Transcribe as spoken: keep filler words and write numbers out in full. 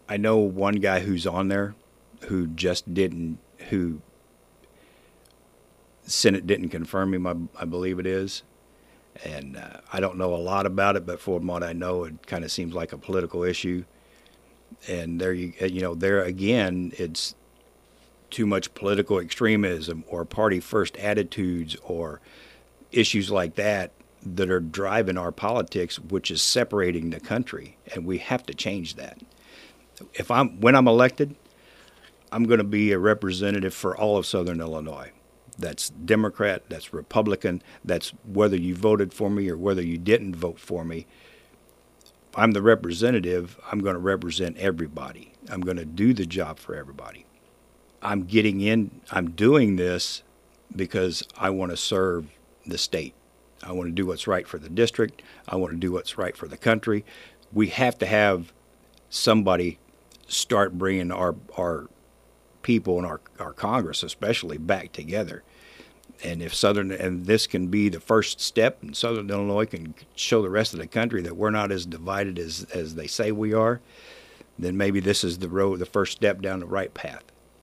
I know one guy who's on there who just didn't, who Senate didn't confirm him, I, I believe it is. And uh, I don't know a lot about it, but from what I know, it kind of seems like a political issue. And there, you, you know, there again, it's too much political extremism or party first attitudes or issues like that that are driving our politics, which is separating the country. And we have to change that. If I'm when I'm elected, I'm going to be a representative for all of Southern Illinois. That's Democrat, that's Republican, that's whether you voted for me or whether you didn't vote for me. If I'm the representative, I'm going to represent everybody. I'm going to do the job for everybody. I'm getting in, I'm doing this because I want to serve the state. I want to do what's right for the district. I want to do what's right for the country. We have to have somebody start bringing our our people and our, our Congress especially back together. And if Southern, and this can be the first step, and Southern Illinois can show the rest of the country that we're not as divided as, as they say we are, then maybe this is the road, the first step down the right path.